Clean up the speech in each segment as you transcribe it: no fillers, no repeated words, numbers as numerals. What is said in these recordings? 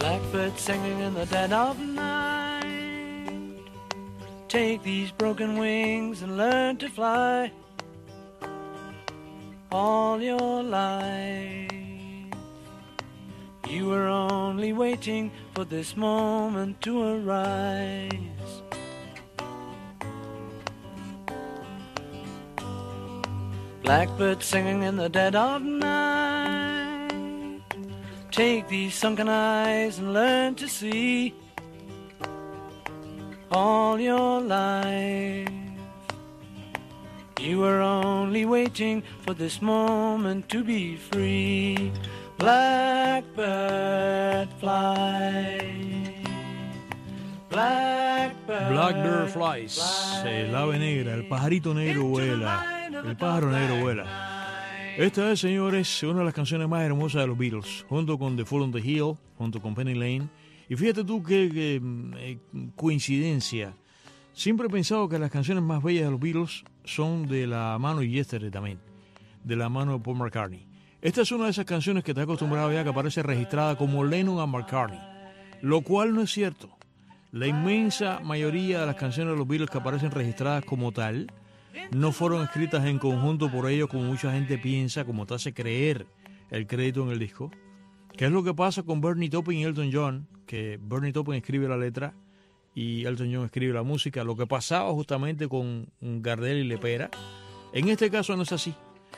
Blackbird singing in the dead of night. Take these broken wings and learn to fly all your life. You were only waiting for this moment to arise. Blackbird singing in the dead of night. Take these sunken eyes and learn to see all your life. You were only waiting for this moment to be free. Blackbird fly. Blackbird flies. El ave negra, el pajarito negro vuela. El pájaro negro vuela. Esta es, señores, una de las canciones más hermosas de los Beatles, junto con The Fool on the Hill, junto con Penny Lane. Y fíjate tú qué coincidencia. Siempre he pensado que las canciones más bellas de los Beatles son de la mano de Yesterday también, de la mano de Paul McCartney. Esta es una de esas canciones que te he acostumbrado ya que aparece registrada como Lennon and McCartney, lo cual no es cierto. La inmensa mayoría de las canciones de los Beatles que aparecen registradas como tal no fueron escritas en conjunto por ellos como mucha gente piensa, como te hace creer el crédito en el disco. ¿Qué es lo que pasa con Bernie Taupin y Elton John? Que Bernie Taupin escribe la letra y Elton John escribe la música. Lo que pasaba justamente con Gardel y Lepera. En este caso no es así.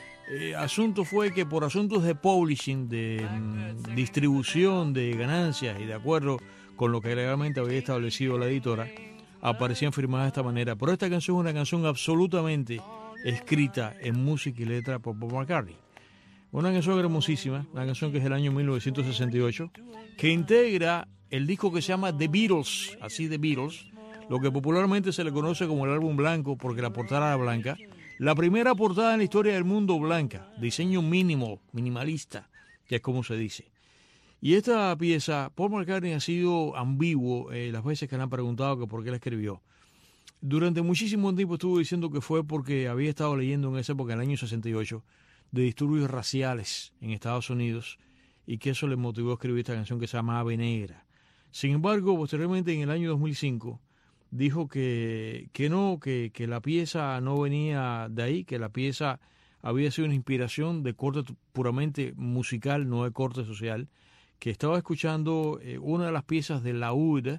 Asunto fue que por asuntos de publishing, de distribución de ganancias y de acuerdo con lo que legalmente había establecido la editora, aparecían firmadas de esta manera. Pero esta canción es una canción absolutamente escrita en música y letra por Paul McCartney. Una canción hermosísima, una canción que es del año 1968, que integra el disco que se llama The Beatles, así The Beatles, lo que popularmente se le conoce como el álbum blanco porque la portada era blanca. La primera portada en la historia del mundo blanca, diseño minimalista, que es como se dice. Y esta pieza, Paul McCartney ha sido ambiguo las veces que le han preguntado que por qué la escribió. Durante muchísimo tiempo estuvo diciendo que fue porque había estado leyendo en esa época, en el año 68, de disturbios raciales en Estados Unidos y que eso le motivó a escribir esta canción que se llama Ave Negra. Sin embargo, posteriormente en el año 2005 dijo que la pieza no venía de ahí, que la pieza había sido una inspiración de corte puramente musical, no de corte social, que estaba escuchando una de las piezas de Laúd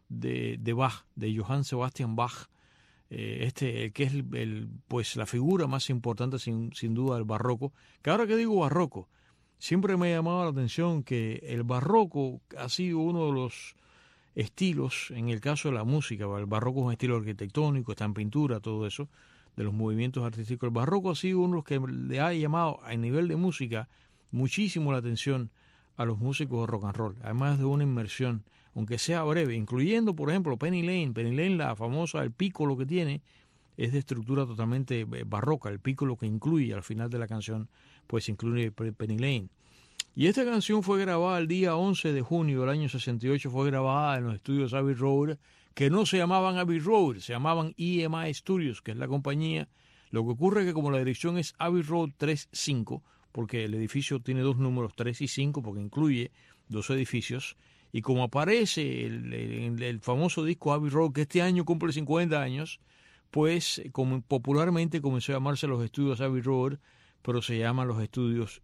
de Bach, de Johann Sebastian Bach, que es pues la figura más importante sin duda del barroco, que ahora que digo barroco, siempre me ha llamado la atención que el barroco ha sido uno de los estilos, en el caso de la música, el barroco es un estilo arquitectónico, está en pintura, todo eso, de los movimientos artísticos. El barroco ha sido uno de los que le ha llamado a nivel de música muchísimo la atención a los músicos de rock and roll, además de una inmersión, aunque sea breve, incluyendo, por ejemplo, Penny Lane. Penny Lane, la famosa, el pícolo que tiene, es de estructura totalmente barroca. El pícolo que incluye al final de la canción, pues incluye Penny Lane. Y esta canción fue grabada el día 11 de junio del año 68, fue grabada en los estudios Abbey Road, que no se llamaban Abbey Road, se llamaban EMI Studios, que es la compañía. Lo que ocurre es que como la dirección es Abbey Road 35, porque el edificio tiene dos números, 3 y 5, porque incluye dos edificios, y como aparece el famoso disco Abbey Road, que este año cumple 50 años, pues como popularmente comenzó a llamarse los estudios Abbey Road, pero se llaman los estudios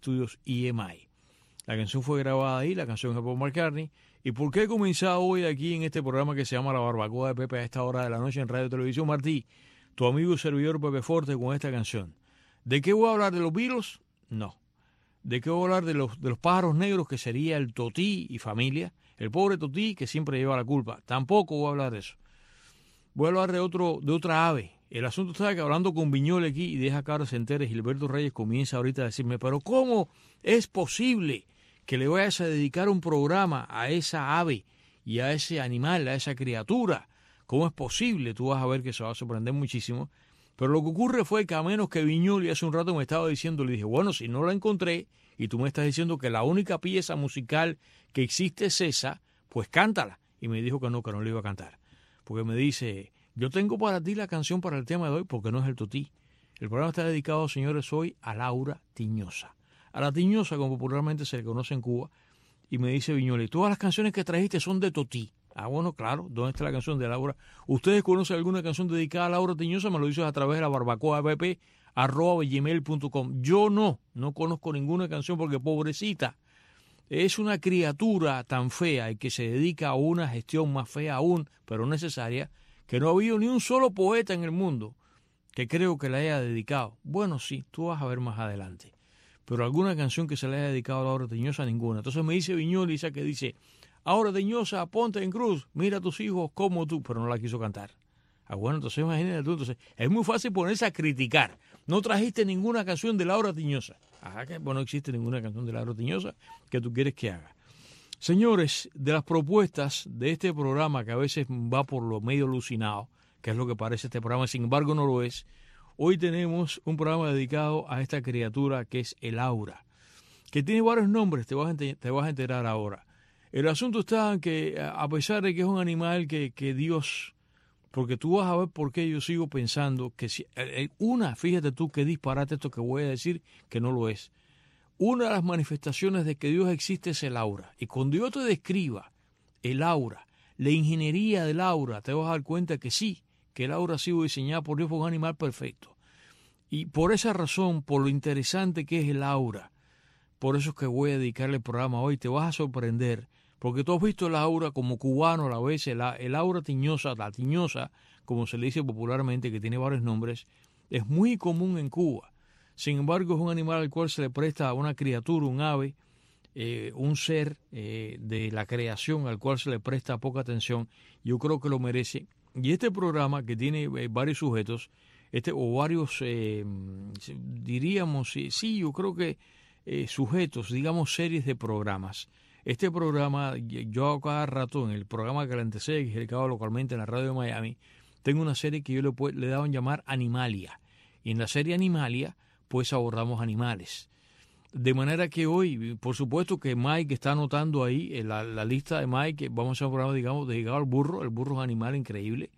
EMI. La canción fue grabada ahí, la canción es de Paul McCartney. ¿Y por qué he comenzado hoy aquí en este programa que se llama La Barbacoa de Pepe a esta hora de la noche en Radio y Televisión, Martí, tu amigo y servidor Pepe Forte, con esta canción? ¿De qué voy a hablar? ¿De los Beatles? No. ¿De qué voy a hablar? De los pájaros negros, que sería el Totí y familia. El pobre Totí que siempre lleva la culpa. Tampoco voy a hablar de eso. Voy a hablar de otra ave. El asunto está que hablando con Viñol aquí, y deja que ahora se entere, Gilberto Reyes comienza ahorita a decirme, pero ¿cómo es posible que le vayas a dedicar un programa a esa ave y a ese animal, a esa criatura? ¿Cómo es posible? Tú vas a ver que se va a sorprender muchísimo. Pero lo que ocurre fue que a menos que Viñoli hace un rato me estaba diciendo, le dije, bueno, si no la encontré y tú me estás diciendo que la única pieza musical que existe es esa, pues cántala. Y me dijo que no le iba a cantar. Porque me dice, yo tengo para ti la canción para el tema de hoy, porque no es el Totí. El programa está dedicado, señores, hoy a Laura Tiñosa. A la Tiñosa, como popularmente se le conoce en Cuba. Y me dice Viñoles, todas las canciones que trajiste son de Totí. Ah, bueno, claro, ¿dónde está la canción de Laura? ¿Ustedes conocen alguna canción dedicada a Laura Tiñosa? Me lo dices a través de la barbacoapp@gmail.com. Yo no conozco ninguna canción porque pobrecita, es una criatura tan fea y que se dedica a una gestión más fea aún, pero necesaria, que no ha habido ni un solo poeta en el mundo que creo que la haya dedicado. Bueno, sí, tú vas a ver más adelante. Pero alguna canción que se le haya dedicado a Laura Tiñosa, ninguna. Entonces me dice Viñoles, que dice, ahora Tiñosa, ponte en cruz, mira a tus hijos como tú, pero no la quiso cantar. Ah, bueno, entonces imagínate tú, entonces es muy fácil ponerse a criticar. No trajiste ninguna canción de Laura Tiñosa. Ajá, que bueno, no existe ninguna canción de Laura Tiñosa que tú quieres que haga. Señores, de las propuestas de este programa, que a veces va por lo medio alucinado, que es lo que parece este programa, sin embargo no lo es, hoy tenemos un programa dedicado a esta criatura que es el aura, que tiene varios nombres, te vas a enterar ahora. El asunto está en que, a pesar de que es un animal que Dios, porque tú vas a ver por qué yo sigo pensando que fíjate tú qué disparate esto que voy a decir, que no lo es. Una de las manifestaciones de que Dios existe es el aura. Y cuando yo te describa el aura, la ingeniería del aura, te vas a dar cuenta que sí, que el aura ha sido diseñada por Dios, por un animal perfecto. Y por esa razón, por lo interesante que es el aura, por eso es que voy a dedicarle el programa hoy, te vas a sorprender, porque tú has visto el aura como cubano a la vez, el aura tiñosa, la tiñosa, como se le dice popularmente, que tiene varios nombres, es muy común en Cuba. Sin embargo, es un animal al cual se le presta a una criatura, un ave, un ser de la creación al cual se le presta poca atención. Yo creo que lo merece. Y este programa, que tiene varios sujetos, o varios, diríamos, sí, yo creo que sujetos, digamos series de programas. Este programa, yo cada rato, en el programa que le antecede, que es dedicado localmente en la radio de Miami, tengo una serie que yo le he dado en llamar Animalia. Y en la serie Animalia, pues abordamos animales. De manera que hoy, por supuesto que Mike está anotando ahí la lista de Mike, vamos a hacer un programa, digamos, dedicado al burro. El burro es un animal increíble.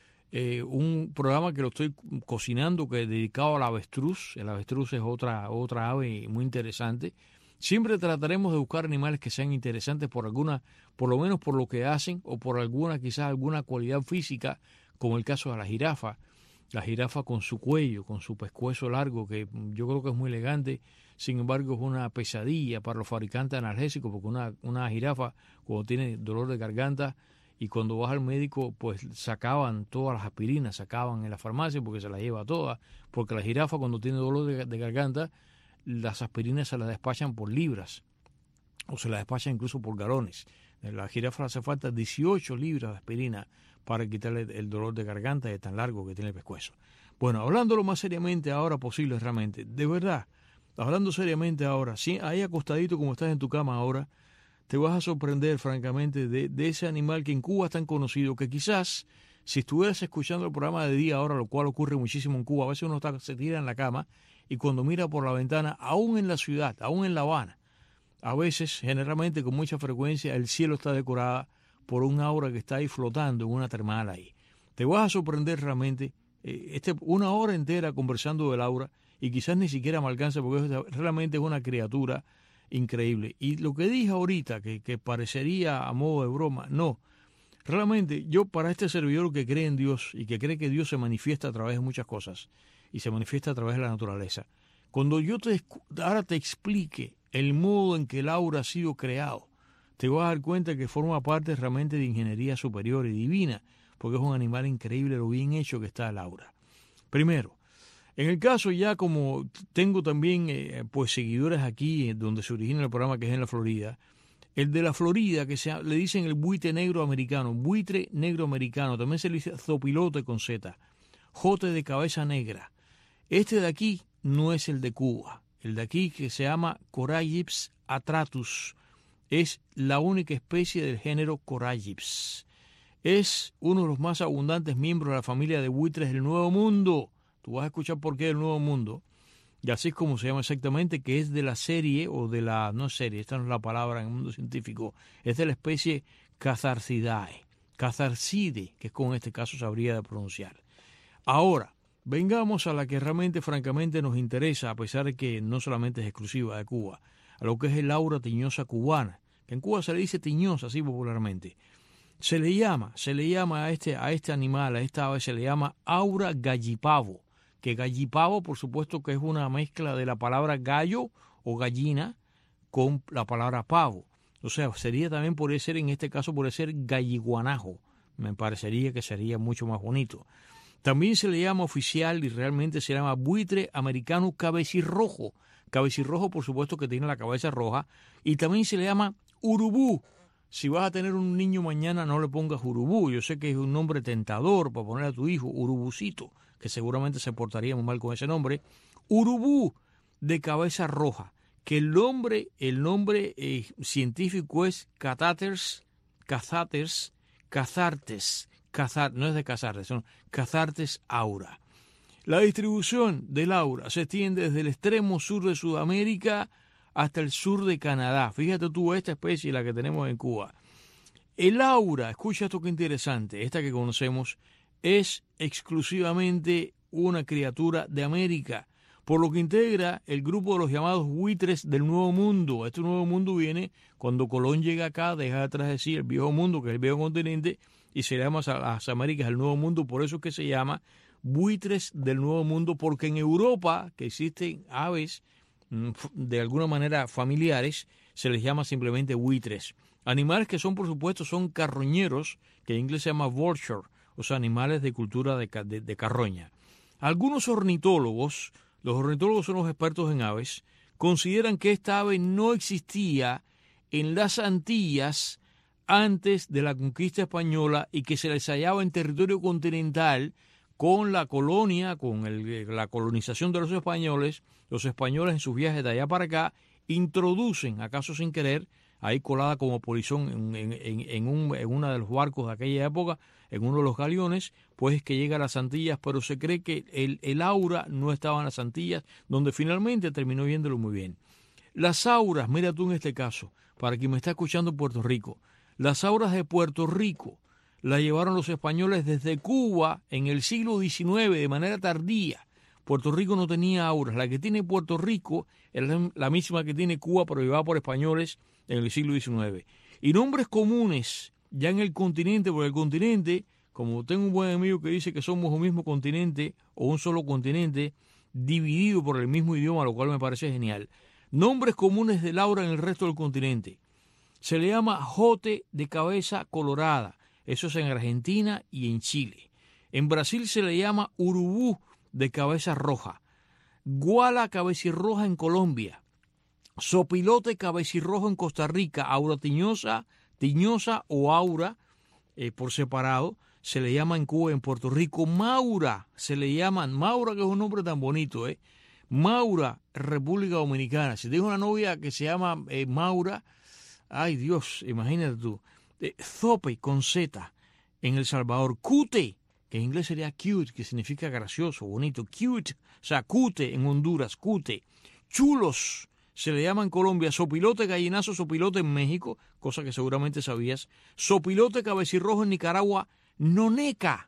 Un programa que lo estoy cocinando, que es dedicado al avestruz. El avestruz es otra ave muy interesante. Siempre trataremos de buscar animales que sean interesantes por lo menos por lo que hacen, o por quizás alguna cualidad física, como el caso de la jirafa. La jirafa con su cuello, con su pescuezo largo, que yo creo que es muy elegante. Sin embargo, es una pesadilla para los fabricantes analgésicos, porque una jirafa, cuando tiene dolor de garganta y cuando vas al médico, pues sacaban todas las aspirinas, sacaban en la farmacia porque se las lleva todas, porque la jirafa, cuando tiene dolor de garganta, las aspirinas se las despachan por libras, o se las despachan incluso por galones. A la jirafa le hace falta 18 libras de aspirina para quitarle el dolor de garganta de tan largo que tiene el pescuezo. Bueno, hablándolo más seriamente ahora posible realmente, de verdad, hablando seriamente ahora, sí, ahí acostadito como estás en tu cama ahora, te vas a sorprender francamente de ese animal que en Cuba es tan conocido, que quizás si estuvieras escuchando el programa de día ahora, lo cual ocurre muchísimo en Cuba, a veces uno se tira en la cama y cuando mira por la ventana, aún en la ciudad, aún en La Habana, a veces, generalmente con mucha frecuencia, el cielo está decorado por un aura que está ahí flotando en una termal ahí. Te vas a sorprender realmente, una hora entera conversando del aura, y quizás ni siquiera me alcanza porque realmente es una criatura increíble. Y lo que dije ahorita, que parecería a modo de broma, no. Realmente yo, para este servidor que cree en Dios y que cree que Dios se manifiesta a través de muchas cosas y se manifiesta a través de la naturaleza, cuando yo ahora te explique el modo en que el aura ha sido creado, te vas a dar cuenta que forma parte realmente de ingeniería superior y divina, porque es un animal increíble lo bien hecho que está el aura. Primero, en el caso ya como tengo también pues seguidores aquí donde se origina el programa, que es en la Florida, el de la Florida, que le dicen el buitre negro americano, también se le dice zopilote con Z, jote de cabeza negra. Este de aquí no es el de Cuba, el de aquí, que se llama Corallips atratus, es la única especie del género Corallips. Es uno de los más abundantes miembros de la familia de buitres del Nuevo Mundo. Tú vas a escuchar por qué el Nuevo Mundo, y así es como se llama exactamente, que es de la serie, no serie, esta no es la palabra en el mundo científico, es de la especie Catharsidae, que es como en este caso sabría de pronunciar. Ahora, vengamos a la que realmente, francamente, nos interesa, a pesar de que no solamente es exclusiva de Cuba, a lo que es el aura tiñosa cubana, que en Cuba se le dice tiñosa, así popularmente. Se le llama a este animal, a esta ave, se le llama aura gallipavo, que gallipavo, por supuesto, que es una mezcla de la palabra gallo o gallina con la palabra pavo. O sea, sería también, podría ser, en este caso, podría ser galliguanajo. Me parecería que sería mucho más bonito. También se le llama oficial y realmente se llama buitre americano cabecirrojo. Cabecirrojo, por supuesto, que tiene la cabeza roja. Y también se le llama urubú. Si vas a tener un niño mañana, no le pongas urubú. Yo sé que es un nombre tentador para poner a tu hijo, urubucito, que seguramente se portaría muy mal con ese nombre. Urubú de cabeza roja, que el nombre científico es Cathartes, no es de Cazartes, son Cathartes aura. La distribución del aura se extiende desde el extremo sur de Sudamérica hasta el sur de Canadá. Fíjate tú, esta especie, la que tenemos en Cuba. El aura, escucha esto que interesante, esta que conocemos, es exclusivamente una criatura de América, por lo que integra el grupo de los llamados buitres del Nuevo Mundo. Este Nuevo Mundo viene cuando Colón llega acá, deja atrás de sí el Viejo Mundo, que es el Viejo Continente, y se llama a las Américas el Nuevo Mundo. Por eso es que se llama buitres del Nuevo Mundo, porque en Europa, que existen aves de alguna manera familiares, se les llama simplemente buitres. Animales que son, por supuesto, son carroñeros, que en inglés se llama vulture, o sea, animales de cultura de carroña. Algunos ornitólogos, los ornitólogos son los expertos en aves, consideran que esta ave no existía en las Antillas antes de la conquista española y que se les hallaba en territorio continental con la colonia, con la colonización de los españoles en sus viajes de allá para acá introducen, acaso sin querer, ahí colada como polizón en uno de los barcos de aquella época, en uno de los galeones, pues es que llega a las Antillas, pero se cree que el aura no estaba en las Antillas, donde finalmente terminó viéndolo muy bien. Las auras, mira tú en este caso, para quien me está escuchando en Puerto Rico, las auras de Puerto Rico las llevaron los españoles desde Cuba en el siglo XIX de manera tardía. Puerto Rico no tenía auras. La que tiene Puerto Rico es la misma que tiene Cuba, pero llevada por españoles en el siglo XIX. Y nombres comunes ya en el continente, porque el continente, como tengo un buen amigo que dice que somos un mismo continente o un solo continente dividido por el mismo idioma, lo cual me parece genial. Nombres comunes del aura en el resto del continente. Se le llama jote de cabeza colorada. Eso es en Argentina y en Chile. En Brasil se le llama urubú de cabeza roja. Guala cabecirroja en Colombia. Sopilote cabecirrojo en Costa Rica. Aura tiñosa o aura por separado. Se le llama en Cuba y en Puerto Rico. Maura, se le llaman. Maura, que es un nombre tan bonito, Maura, República Dominicana. Si tienes una novia que se llama Maura, ay Dios, imagínate tú. Zope con Z en El Salvador. Cute, que en inglés sería cute, que significa gracioso, bonito. Cute, o sea, cute en Honduras, cute. Chulos se le llama en Colombia. Sopilote, gallinazo, sopilote en México, cosa que seguramente sabías. Sopilote, cabecirrojo en Nicaragua. Noneca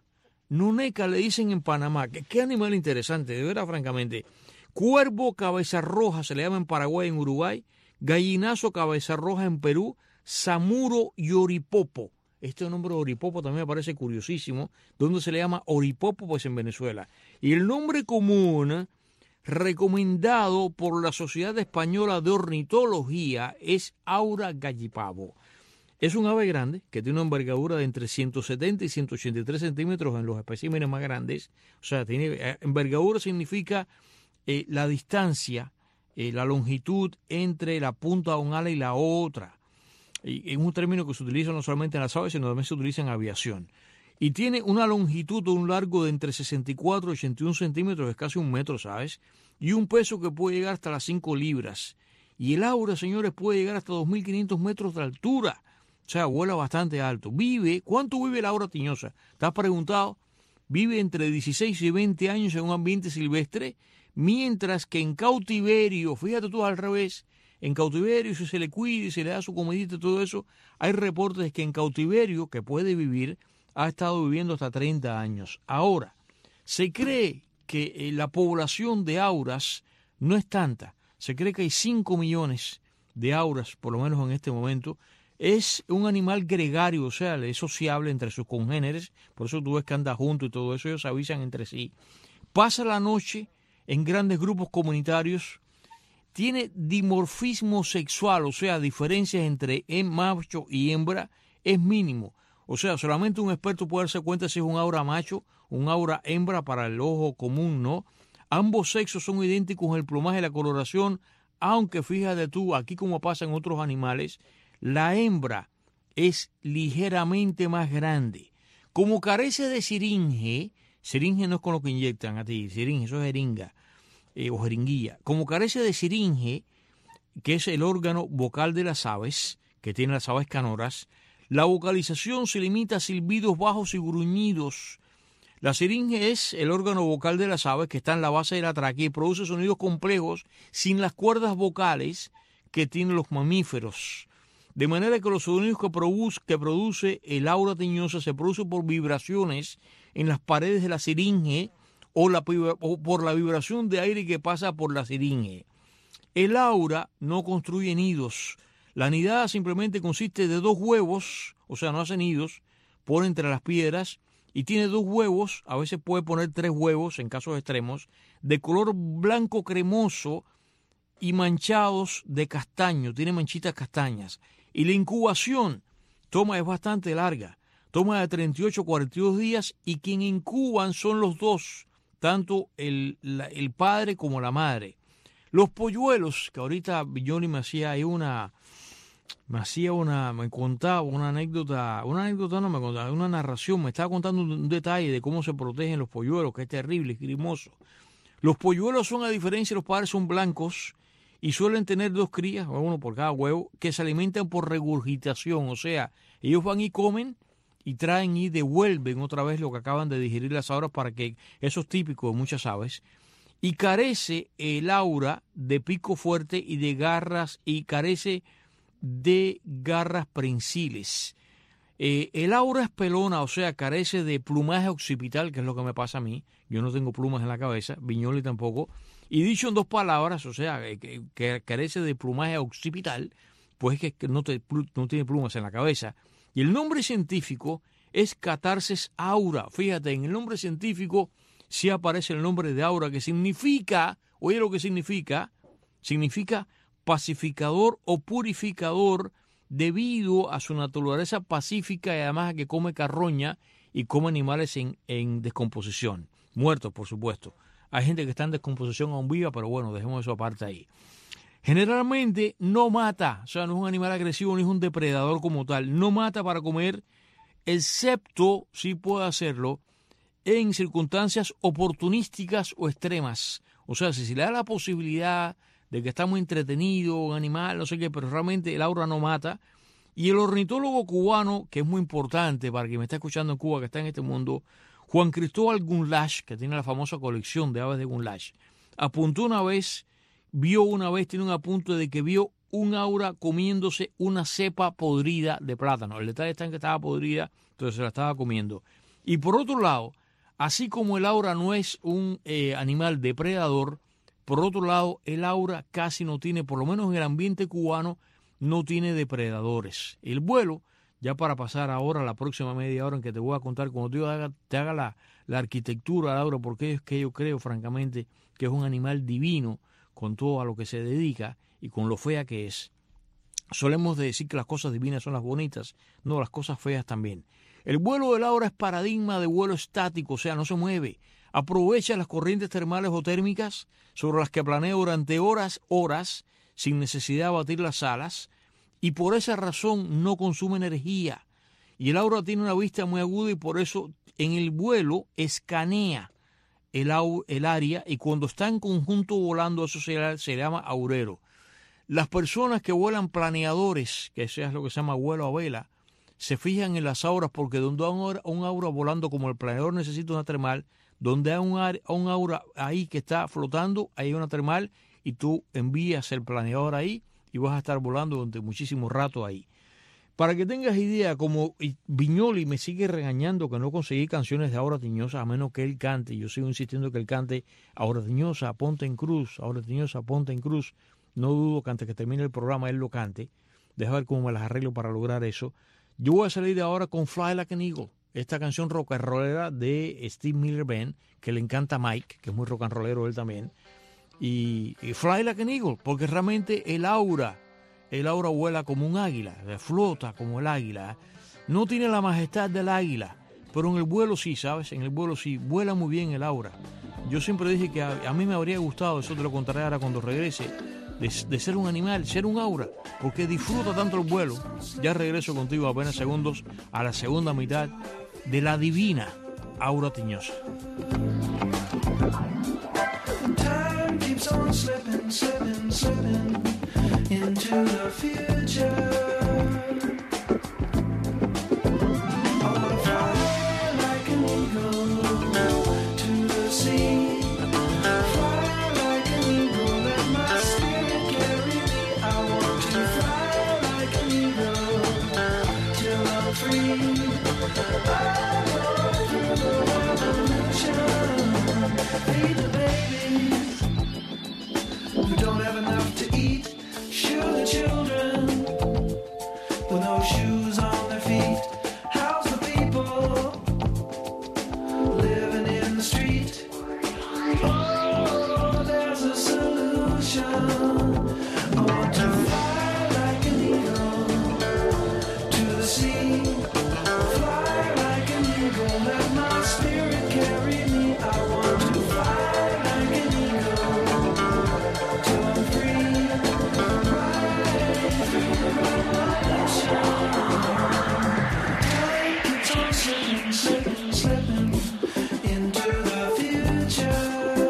le dicen en Panamá. Qué animal interesante, de verdad, francamente. Cuervo, cabeza roja, se le llama en Paraguay, en Uruguay. Gallinazo, cabeza roja en Perú. Samuro y oripopo. Este nombre oripopo también me parece curiosísimo. ¿Dónde se le llama oripopo? Pues en Venezuela. Y el nombre común recomendado por la Sociedad Española de Ornitología es aura gallipavo. Es un ave grande que tiene una envergadura de entre 170 y 183 centímetros en los especímenes más grandes. O sea, tiene envergadura significa la distancia, la longitud entre la punta de un ala y la otra. Y es un término que se utiliza no solamente en las aves, sino también se utiliza en aviación. Y tiene una longitud o un largo de entre 64 y 81 centímetros, es casi 1 metro, ¿sabes? Y un peso que puede llegar hasta las 5 libras. Y el aura, señores, puede llegar hasta 2.500 metros de altura. O sea, vuela bastante alto. ¿Cuánto vive la aura tiñosa? ¿Te has preguntado? Vive entre 16 y 20 años en un ambiente silvestre, mientras que en cautiverio, fíjate tú al revés, en cautiverio, si se le cuida y se le da su comidita y todo eso, hay reportes que en cautiverio, que puede vivir, ha estado viviendo hasta 30 años. Ahora, se cree que la población de auras no es tanta. Se cree que hay 5 millones de auras, por lo menos en este momento. Es un animal gregario, o sea, es sociable entre sus congéneres, por eso tú ves que anda junto y todo eso, ellos se avisan entre sí. Pasa la noche en grandes grupos comunitarios, tiene dimorfismo sexual, o sea, diferencias entre macho y hembra, es mínimo. O sea, solamente un experto puede darse cuenta si es un aura macho, un aura hembra para el ojo común, ¿no? Ambos sexos son idénticos en el plumaje y la coloración, aunque fíjate tú, aquí como pasa en otros animales, la hembra es ligeramente más grande. Como carece de siringe no es con lo que inyectan a ti, siringe, eso es jeringa o jeringuilla. Como carece de siringe, que es el órgano vocal de las aves, que tiene las aves canoras, la vocalización se limita a silbidos bajos y gruñidos. La siringe es el órgano vocal de las aves que está en la base de la tráquea y produce sonidos complejos sin las cuerdas vocales que tienen los mamíferos. De manera que los sonidos que produce el aura tiñosa se producen por vibraciones en las paredes de la siringe o por la vibración de aire que pasa por la siringe. El aura no construye nidos. La nidada simplemente consiste de 2 huevos, o sea, no hace nidos, pone entre las piedras y tiene 2 huevos, a veces puede poner 3 huevos en casos extremos, de color blanco cremoso y manchados de castaño, tiene manchitas castañas. Y la incubación es bastante larga, toma de 38 a 42 días y quien incuban son los dos, tanto el padre como la madre. Los polluelos, que ahorita Johnny me contaba una narración, me estaba contando un detalle de cómo se protegen los polluelos, que es terrible, es grimoso. Los polluelos son, a diferencia de los padres, son blancos y suelen tener 2 crías, uno por cada huevo, que se alimentan por regurgitación, o sea, ellos van y comen y traen y devuelven otra vez lo que acaban de digerir las auras, para que eso es típico de muchas aves. Y carece el aura de pico fuerte y de garras, y carece de garras prensiles. El aura es pelona, o sea, carece de plumaje occipital, que es lo que me pasa a mí. Yo no tengo plumas en la cabeza, Viñoli tampoco. Y dicho en 2 palabras, o sea, que carece de plumaje occipital, pues es que no tiene plumas en la cabeza. Y el nombre científico es Catarses aura. Fíjate, en el nombre científico sí aparece el nombre de aura, que significa, oye lo que significa pacificador o purificador, debido a su naturaleza pacífica y además a que come carroña y come animales en descomposición, muertos por supuesto. Hay gente que está en descomposición aún viva, pero bueno, dejemos eso aparte ahí. Generalmente no mata, o sea, no es un animal agresivo ni es un depredador como tal, no mata para comer, excepto si puede hacerlo en circunstancias oportunísticas o extremas. O sea, si se le da la posibilidad de que está muy entretenido, un animal, no sé qué, pero realmente el aura no mata. Y el ornitólogo cubano, que es muy importante para quien me está escuchando en Cuba, que está en este mundo, Juan Cristóbal Gunlash, que tiene la famosa colección de aves de Gunlash, tiene un apunte de que vio un aura comiéndose una cepa podrida de plátano. El detalle está en que estaba podrida, entonces se la estaba comiendo. Y por otro lado, así como el aura no es un animal depredador, por otro lado, el aura casi no tiene, por lo menos en el ambiente cubano, no tiene depredadores. El vuelo, ya para pasar ahora a la próxima media hora en que te voy a contar, cuando te haga la arquitectura del aura, porque es que yo creo, francamente, que es un animal divino con todo a lo que se dedica y con lo fea que es. Solemos decir que las cosas divinas son las bonitas, no, las cosas feas también. El vuelo del aura es paradigma de vuelo estático, o sea, no se mueve. Aprovecha las corrientes termales o térmicas sobre las que planea durante horas, sin necesidad de batir las alas, y por esa razón no consume energía. Y el aura tiene una vista muy aguda y por eso en el vuelo escanea el área, y cuando está en conjunto volando, eso se llama aurero. Las personas que vuelan planeadores, que eso es lo que se llama vuelo a vela, se fijan en las auras, porque donde hay un aura volando como el planeador necesita una termal, donde hay un aura ahí que está flotando, hay una termal, y tú envías el planeador ahí y vas a estar volando durante muchísimo rato ahí. Para que tengas idea, como Viñoli me sigue regañando que no conseguí canciones de Aura Tiñosa a menos que él cante, yo sigo insistiendo que él cante Aura Tiñosa, ponte en cruz, Aura Tiñosa, ponte en cruz. No dudo que antes que termine el programa él lo cante. Deja ver cómo me las arreglo para lograr eso. Yo voy a salir de ahora con Fly Like an Eagle, esta canción rock and rollera de Steve Miller Band, que le encanta a Mike, que es muy rock and rollero él también. Y Fly Like an Eagle, porque realmente el aura vuela como un águila, flota como el águila. No tiene la majestad del águila, pero en el vuelo sí, ¿sabes? En el vuelo sí, vuela muy bien el aura. Yo siempre dije que a mí me habría gustado, eso te lo contaré ahora cuando regrese, de ser un animal, ser un aura, porque disfruta tanto el vuelo. Ya regreso contigo apenas segundos a la segunda mitad de la divina Aura Tiñosa. Time keeps on slipping, slipping, slipping into the future. I wanna fly like an eagle to the sea. Fly like an eagle, let my spirit carry me. I want to fly like an eagle till I'm free. I go through the revolution. Feed the babies who don't have enough to eat. Shoe the children with no shoes on their feet. House the people living in the street. Oh, there's a solution. I want to fly like an eagle to the sea. Fly like an eagle, let my spirit carry me. I want to fly like an eagle till I'm free. Right through the revolution. Time keeps on slipping, slipping, slipping into the future.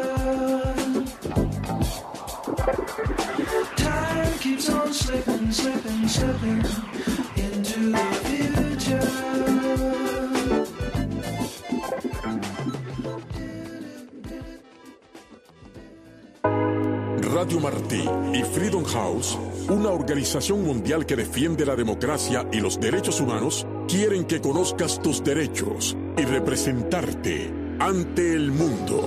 Time keeps on slipping, slipping, slipping into the future. Radio Martí y Freedom House, una organización mundial que defiende la democracia y los derechos humanos, quieren que conozcas tus derechos y representarte ante el mundo.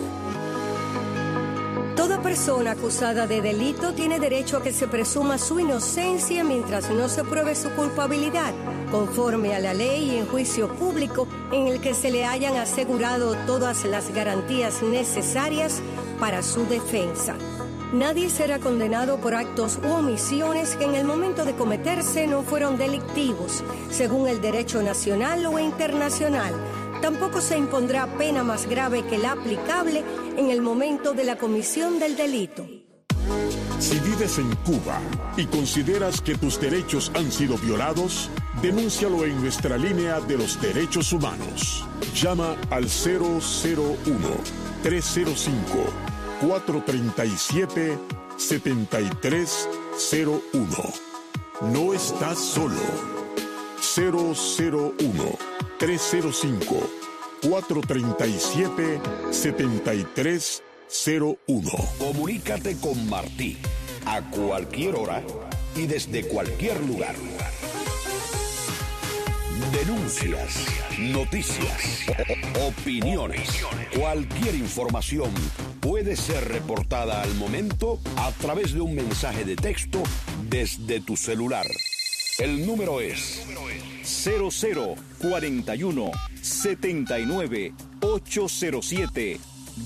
Toda persona acusada de delito tiene derecho a que se presuma su inocencia mientras no se pruebe su culpabilidad, conforme a la ley y en juicio público en el que se le hayan asegurado todas las garantías necesarias para su defensa. Nadie será condenado por actos u omisiones que en el momento de cometerse no fueron delictivos, según el derecho nacional o internacional. Tampoco se impondrá pena más grave que la aplicable en el momento de la comisión del delito. Si vives en Cuba y consideras que tus derechos han sido violados, denúncialo en nuestra línea de los derechos humanos. Llama al 001-305-437-7301. No estás solo. 001-305-437-7301. Comunícate con Martí a cualquier hora y desde cualquier lugar. Denuncias, noticias, opiniones, cualquier información puede ser reportada al momento a través de un mensaje de texto desde tu celular. El número es 0041 79 807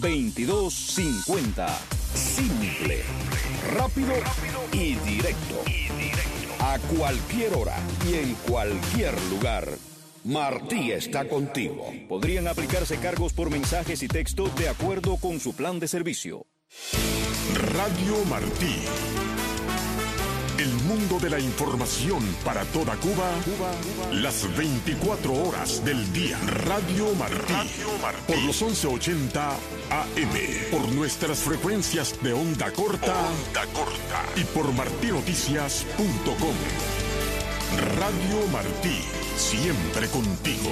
2250. Simple, rápido y directo. A cualquier hora y en cualquier lugar, Martí está contigo. Podrían aplicarse cargos por mensajes y texto de acuerdo con su plan de servicio. Radio Martí. El mundo de la información para toda Cuba, las 24 horas del día. Radio Martí. Por los 1180 AM. Por nuestras frecuencias de onda corta. Y por martinoticias.com. Radio Martí. Siempre contigo.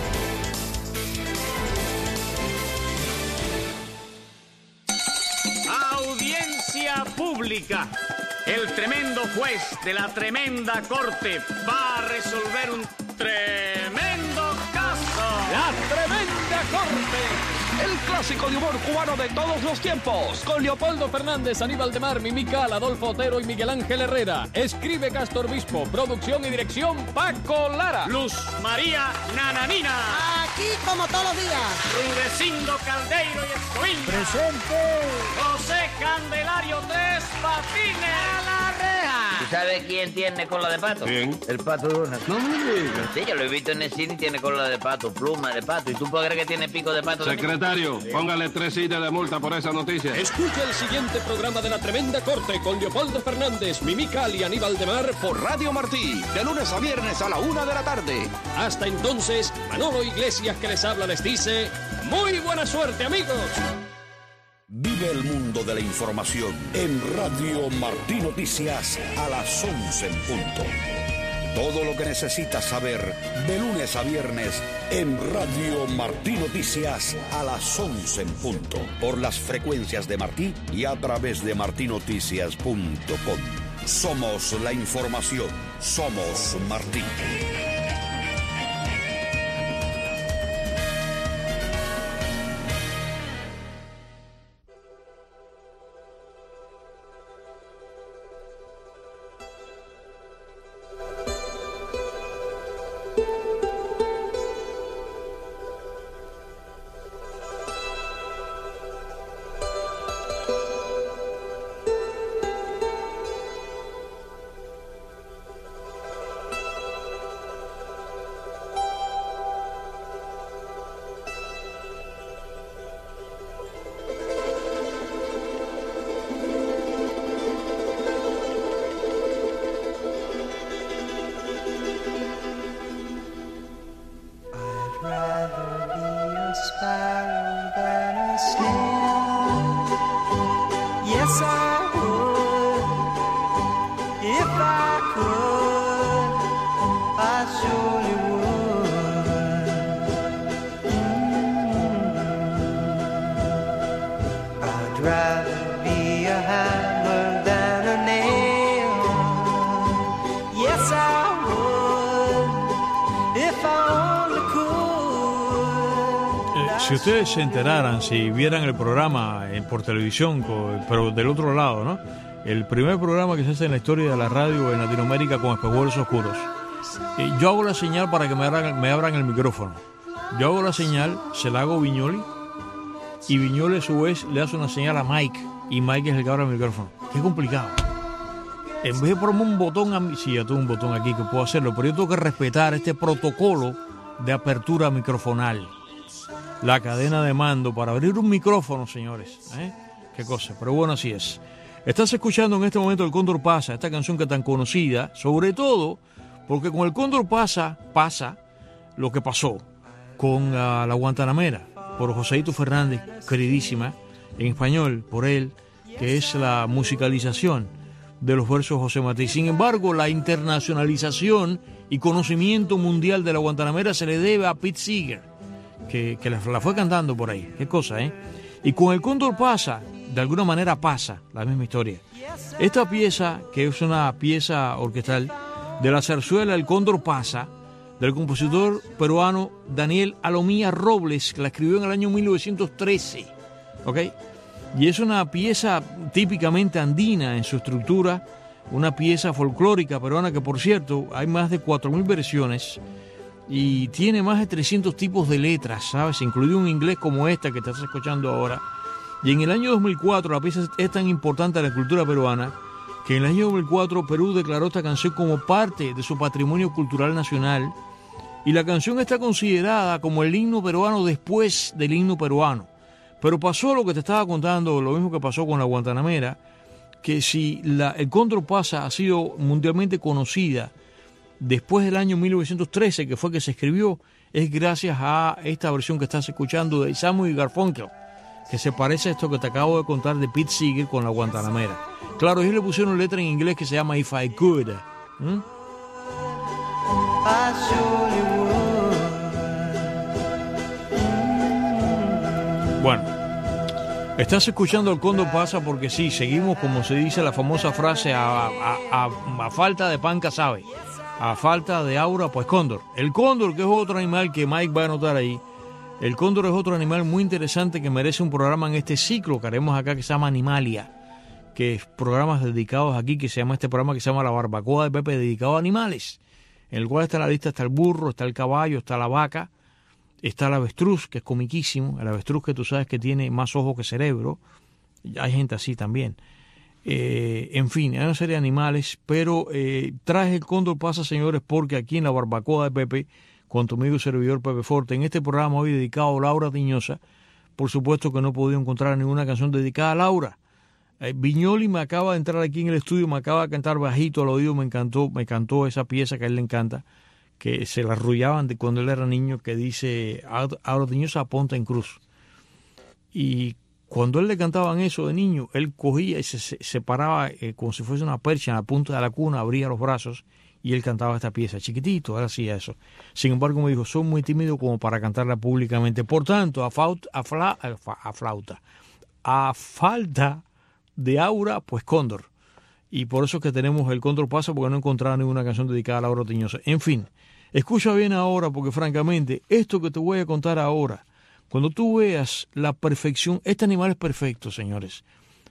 Audiencia pública. El tremendo juez de la tremenda corte va a resolver un tremendo caso. La tremenda corte. El clásico de humor cubano de todos los tiempos. Con Leopoldo Fernández, Aníbal de Mar, Mimical, Adolfo Otero y Miguel Ángel Herrera. Escribe Castor Bispo, producción y dirección Paco Lara. Luz María Nananina. Aquí como todos los días. Rudecindo Caldeiro y Escoviña. Presente. José Candelario Tres Patines. A la reja. ¿Tú sabes quién tiene cola de pato? ¿Quién? El Pato Donald. No me digas. Sí, yo lo he visto en el cine y tiene cola de pato, pluma de pato. ¿Y tú puedes creer que tiene pico de pato? Secretario, póngale 3 sillas de multa por esa noticia. Escucha el siguiente programa de La Tremenda Corte con Leopoldo Fernández, Mimical y Aníbal de Mar Por Radio Martí, de lunes a viernes a la 1 de la tarde. Hasta entonces, Manolo Iglesias que les habla les dice muy buena suerte, amigos. Vive el mundo de la información en Radio Martí Noticias a las 11 en punto. Todo lo que necesitas saber de lunes a viernes en Radio Martí Noticias a las 11 en punto. Por las frecuencias de Martí y a través de martinoticias.com. Somos la información. Somos Martí. Si ustedes se enteraran, si vieran el programa por televisión, pero del otro lado, ¿no? El primer programa que se hace en la historia de la radio en Latinoamérica con espejuelos oscuros. Yo hago la señal para que me abran el micrófono. Yo hago la señal, se la hago a Viñoli, y Viñoli a su vez le hace una señal a Mike, y Mike es el que abre el micrófono. Qué complicado. En vez de ponerme un botón, sí, yo tengo un botón aquí que puedo hacerlo, pero yo tengo que respetar este protocolo de apertura microfonal. La cadena de mando para abrir un micrófono, señores. Qué cosa, pero bueno, así es. Estás escuchando en este momento El Cóndor Pasa, esta canción que es tan conocida, sobre todo porque con El Cóndor pasa lo que pasó con La Guantanamera, por Joséito Fernández, queridísima, en español, por él, que es la musicalización de los versos de José Martí. Sin embargo, la internacionalización y conocimiento mundial de La Guantanamera se le debe a Pete Seeger, que la fue cantando por ahí. Qué cosa, Y con El Cóndor pasa, de alguna manera pasa la misma historia. Esta pieza, que es una pieza orquestal de la zarzuela El Cóndor pasa, del compositor peruano Daniel Alomía Robles, que la escribió en el año 1913, ¿ok? Y es una pieza típicamente andina en su estructura, una pieza folclórica peruana que, por cierto, hay más de 4.000 versiones y tiene más de 300 tipos de letras, ¿sabes? Incluido un inglés como esta que estás escuchando ahora. Y en el año 2004 la pieza es tan importante a la cultura peruana que en el año 2004 Perú declaró esta canción como parte de su patrimonio cultural nacional, y la canción está considerada como el himno peruano después del himno peruano. Pero pasó lo que te estaba contando, lo mismo que pasó con La Guantanamera, que si El Cóndor pasa ha sido mundialmente conocida después del año 1913, que fue que se escribió, es gracias a esta versión que estás escuchando de Simon y Garfunkel, que se parece a esto que te acabo de contar de Pete Seeger con La Guantanamera. Claro, ellos le pusieron letra en inglés que se llama If I Could. Bueno, estás escuchando El Cóndor pasa porque sí, seguimos, como se dice la famosa frase, a falta de pan casabe, a falta de aura, pues cóndor. El cóndor, que es otro animal que Mike va a anotar ahí, El cóndor es otro animal muy interesante que merece un programa en este ciclo que haremos acá que se llama Animalia, que es programas dedicados aquí, que se llama este programa que se llama La Barbacoa de Pepe, dedicado a animales, en el cual está en la lista, está el burro, está el caballo, está la vaca, está el avestruz, que es comiquísimo, el avestruz que tú sabes que tiene más ojos que cerebro, hay gente así también. En fin, hay una serie de animales, pero traje el cóndor pasa, señores, porque aquí en La Barbacoa de Pepe, con tu amigo y servidor Pepe Forte, en este programa hoy dedicado a Laura Tiñosa, por supuesto que no he podido encontrar ninguna canción dedicada a Laura. Viñoli me acaba de entrar aquí en el estudio, me acaba de cantar bajito al oído, me cantó esa pieza que a él le encanta, que se la arrullaban de cuando él era niño, que dice Laura Tiñosa aponta en cruz. Y cuando él le cantaban eso de niño, él cogía y se paraba como si fuese una percha en la punta de la cuna, abría los brazos y él cantaba esta pieza, chiquitito, él hacía eso. Sin embargo, me dijo, soy muy tímido como para cantarla públicamente. Por tanto, a falta de aura, pues cóndor. Y por eso es que tenemos el cóndor pasa, porque no he encontrado ninguna canción dedicada a Laura Tiñosa. En fin, escucha bien ahora, porque francamente, esto que te voy a contar ahora, cuando tú veas la perfección, este animal es perfecto, señores.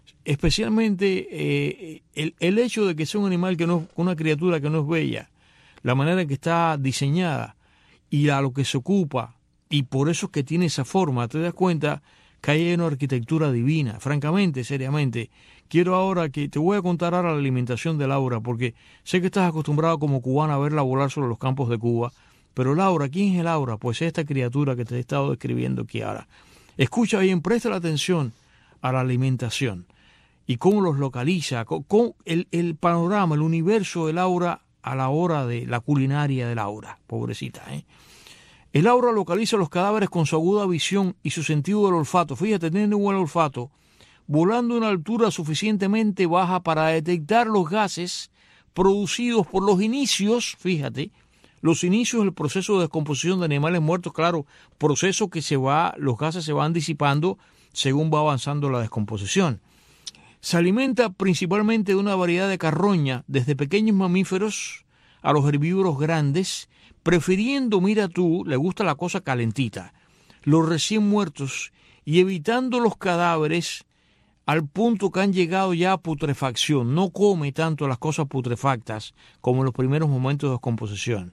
Especialmente el hecho de que sea un animal que no, una criatura que no es bella, la manera en que está diseñada y a lo que se ocupa, y por eso es que tiene esa forma, te das cuenta que hay una arquitectura divina. Francamente, seriamente, quiero ahora que te voy a contar ahora la alimentación de Laura, porque sé que estás acostumbrado como cubana a verla volar sobre los campos de Cuba, pero Laura, ¿quién es Laura? Pues esta criatura que te he estado describiendo aquí ahora. Escucha bien, presta la atención a la alimentación y cómo los localiza, con el panorama, el universo de Laura a la hora de la culinaria de Laura, pobrecita, ¿eh? El Laura localiza los cadáveres con su aguda visión y su sentido del olfato. Fíjate, tiene un buen olfato, volando a una altura suficientemente baja para detectar los gases producidos por los inicios, fíjate, los inicios del proceso de descomposición de animales muertos, claro, proceso que los gases se van disipando según va avanzando la descomposición. Se alimenta principalmente de una variedad de carroña, desde pequeños mamíferos a los herbívoros grandes, prefiriendo, mira tú, le gusta la cosa calentita, los recién muertos y evitando los cadáveres al punto que han llegado ya a putrefacción. No come tanto las cosas putrefactas como en los primeros momentos de descomposición.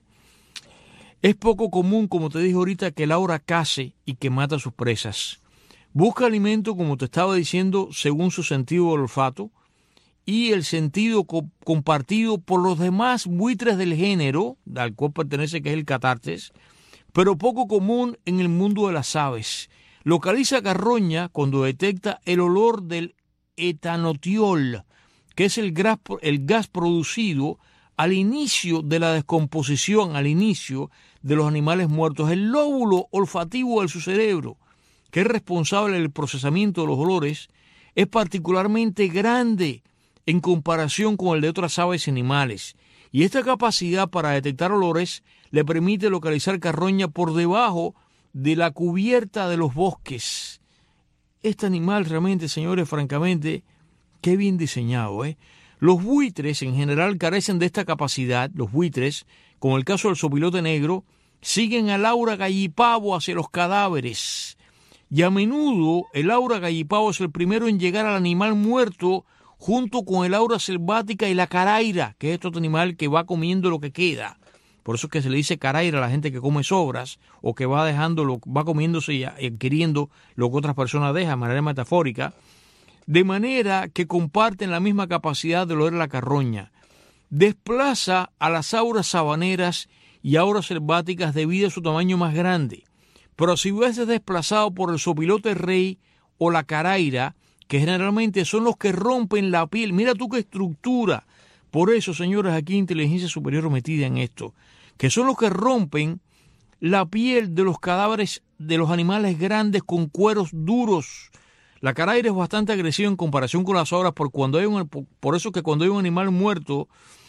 Es poco común, como te dije ahorita, que Laura cace y que mata a sus presas. Busca alimento, como te estaba diciendo, según su sentido del olfato y el sentido compartido por los demás buitres del género, al cual pertenece, que es el catartes, pero poco común en el mundo de las aves. Localiza carroña cuando detecta el olor del etanotiol, que es el gas producido al inicio de la descomposición, al inicio de los animales muertos, el lóbulo olfativo de su cerebro, que es responsable del procesamiento de los olores, es particularmente grande en comparación con el de otras aves y animales. Y esta capacidad para detectar olores le permite localizar carroña por debajo de la cubierta de los bosques. Este animal realmente, señores, francamente, qué bien diseñado, ¿eh? Los buitres en general carecen de esta capacidad. Los buitres, como el caso del sopilote negro, siguen al aura gallipavo hacia los cadáveres. Y a menudo el aura gallipavo es el primero en llegar al animal muerto junto con el aura selvática y la caraira, que es otro animal que va comiendo lo que queda. Por eso es que se le dice caraira a la gente que come sobras o que va va comiéndose y adquiriendo lo que otras personas dejan de manera metafórica, de manera que comparten la misma capacidad de oler la carroña. Desplaza a las auras sabaneras y auras selváticas debido a su tamaño más grande. Pero si hubiese desplazado por el sopilote rey o la caraira, que generalmente son los que rompen la piel, mira tú qué estructura. Por eso, señores, aquí hay inteligencia superior metida en esto, que son los que rompen la piel de los cadáveres de los animales grandes con cueros duros. La caraira es bastante agresiva en comparación con las auras, por eso que cuando hay un animal muerto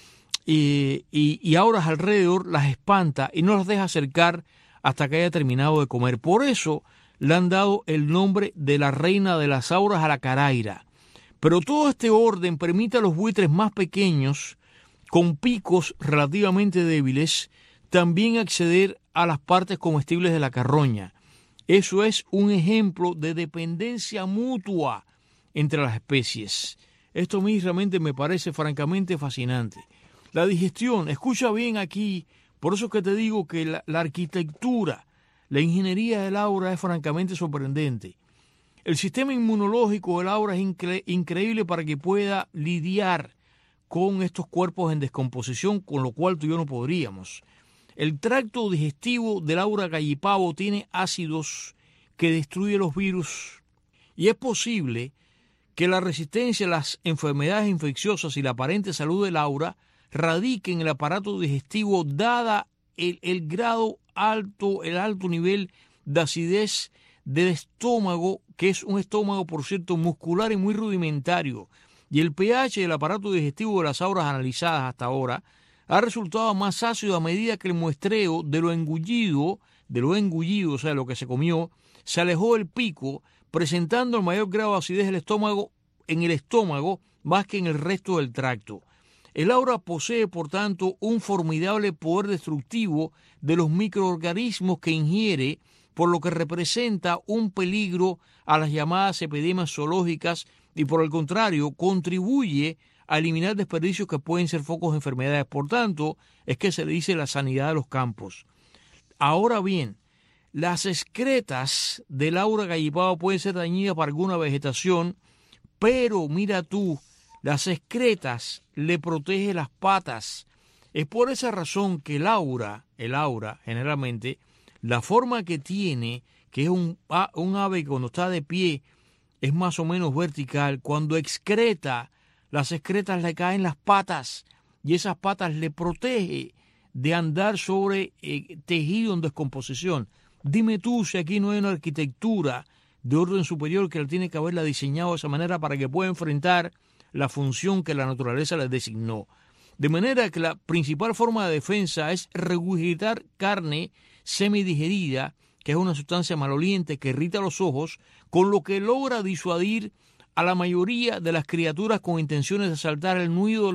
y auras alrededor, las espanta y no las deja acercar hasta que haya terminado de comer. Por eso le han dado el nombre de la reina de las auras a la caraira. Pero todo este orden permite a los buitres más pequeños, con picos relativamente débiles, también acceder a las partes comestibles de la carroña. Eso es un ejemplo de dependencia mutua entre las especies. Esto a mí realmente me parece francamente fascinante. La digestión, escucha bien aquí, por eso es que te digo que la arquitectura, la ingeniería del aura es francamente sorprendente. El sistema inmunológico del aura es increíble para que pueda lidiar con estos cuerpos en descomposición, con lo cual tú y yo no podríamos. El tracto digestivo del aura gallipavo tiene ácidos que destruyen los virus y es posible que la resistencia a las enfermedades infecciosas y la aparente salud del aura radique en el aparato digestivo dada el grado alto, el alto nivel de acidez del estómago, que es un estómago, por cierto, muscular y muy rudimentario, y el pH del aparato digestivo de las auras analizadas hasta ahora ha resultado más ácido a medida que el muestreo de lo engullido, o sea, lo que se comió, se alejó del pico, presentando el mayor grado de acidez en el estómago más que en el resto del tracto. El aura posee, por tanto, un formidable poder destructivo de los microorganismos que ingiere, por lo que representa un peligro a las llamadas epidemias zoológicas y, por el contrario, contribuye a eliminar desperdicios que pueden ser focos de enfermedades. Por tanto, es que se le dice la sanidad de los campos. Ahora bien, las excretas del aura gallipavo pueden ser dañinas para alguna vegetación, pero mira tú, las excretas le protege las patas. Es por esa razón que el aura generalmente, la forma que tiene, que es un ave que cuando está de pie es más o menos vertical, cuando excreta, las excretas le caen las patas y esas patas le protege de andar sobre tejido en descomposición. Dime tú si aquí no hay una arquitectura de orden superior que él tiene que haberla diseñado de esa manera para que pueda enfrentar la función que la naturaleza le designó. De manera que la principal forma de defensa es regurgitar carne semidigerida, que es una sustancia maloliente que irrita los ojos, con lo que logra disuadir a la mayoría de las criaturas con intenciones de asaltar el nido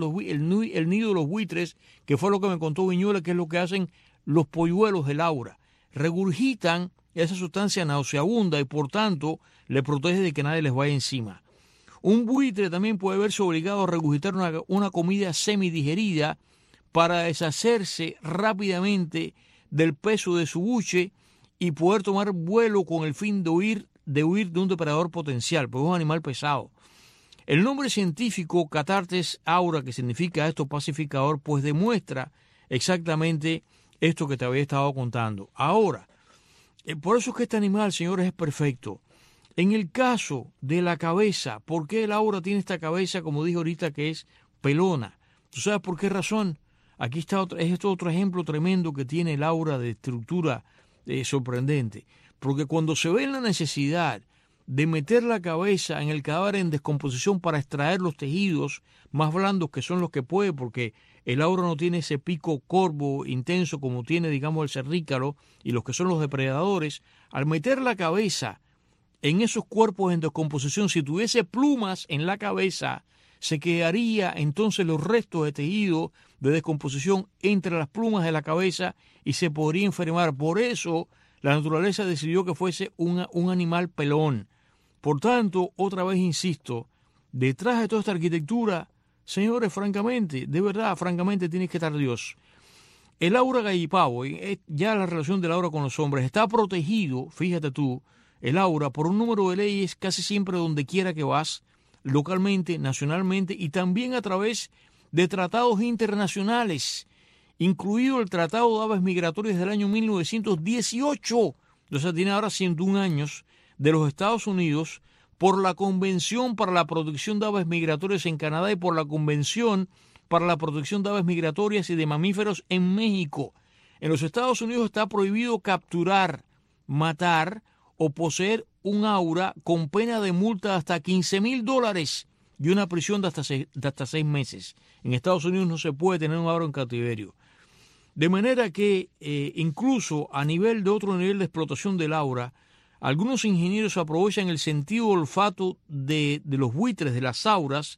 de los buitres, que fue lo que me contó Viñuela, que es lo que hacen los polluelos del aura. Regurgitan esa sustancia nauseabunda y por tanto le protege de que nadie les vaya encima. Un buitre también puede verse obligado a regurgitar una comida semidigerida para deshacerse rápidamente del peso de su buche y poder tomar vuelo con el fin de huir de un depredador potencial, porque es un animal pesado. El nombre científico Cathartes aura, que significa esto pacificador, pues demuestra exactamente esto que te había estado contando. Ahora, por eso es que este animal, señores, es perfecto. En el caso de la cabeza, ¿por qué el aura tiene esta cabeza, como dije ahorita, que es pelona? ¿Tú sabes por qué razón? Aquí está otro ejemplo tremendo que tiene el aura de estructura sorprendente. Porque cuando se ve la necesidad de meter la cabeza en el cadáver en descomposición para extraer los tejidos más blandos, que son los que puede, porque el aura no tiene ese pico corvo intenso como tiene, digamos, el cerrícalo y los que son los depredadores, al meter la cabeza en esos cuerpos en descomposición, si tuviese plumas en la cabeza, se quedaría entonces los restos de tejido de descomposición entre las plumas de la cabeza y se podría enfermar. Por eso la naturaleza decidió que fuese un animal pelón. Por tanto, otra vez insisto, detrás de toda esta arquitectura, señores, francamente, de verdad, francamente, tiene que estar Dios. El aura gallipavo, ya la relación del aura con los hombres, está protegido, fíjate tú, el aura, por un número de leyes casi siempre donde quiera que vas, localmente, nacionalmente y también a través de tratados internacionales, incluido el Tratado de Aves Migratorias del año 1918, o sea, tiene ahora 101 años, de los Estados Unidos, por la Convención para la Protección de Aves Migratorias en Canadá y por la Convención para la Protección de Aves Migratorias y de Mamíferos en México. En los Estados Unidos está prohibido capturar, matar o poseer un aura con pena de multa de hasta $15,000 y una prisión de hasta 6 meses. En Estados Unidos no se puede tener un aura en cautiverio. De manera que incluso a nivel de otro nivel de explotación del aura, algunos ingenieros aprovechan el sentido olfato de los buitres, de las auras,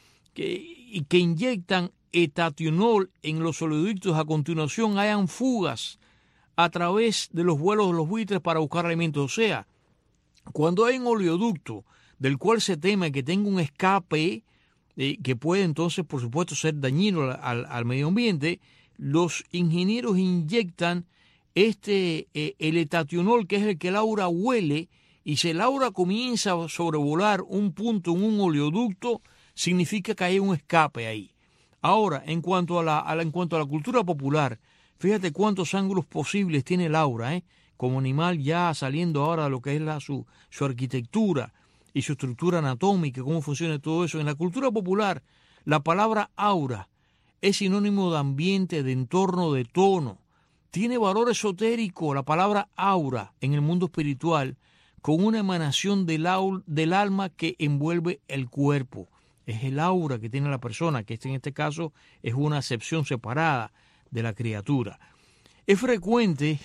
que inyectan etationol en los oleoductos. A continuación hayan fugas a través de los vuelos de los buitres para buscar alimentos. O sea, cuando hay un oleoducto del cual se teme que tenga un escape que puede entonces, por supuesto, ser dañino al medio ambiente, los ingenieros inyectan el etationol, que es el que el aura huele, y si el aura comienza a sobrevolar un punto en un oleoducto, significa que hay un escape ahí. Ahora, en cuanto a la cultura popular, fíjate cuántos ángulos posibles tiene el aura, como animal ya saliendo ahora de lo que es su arquitectura y su estructura anatómica, cómo funciona todo eso. En la cultura popular, la palabra aura es sinónimo de ambiente, de entorno, de tono. Tiene valor esotérico la palabra aura en el mundo espiritual, con una emanación del alma que envuelve el cuerpo. Es el aura que tiene la persona, que en este caso es una acepción separada de la criatura. Es frecuente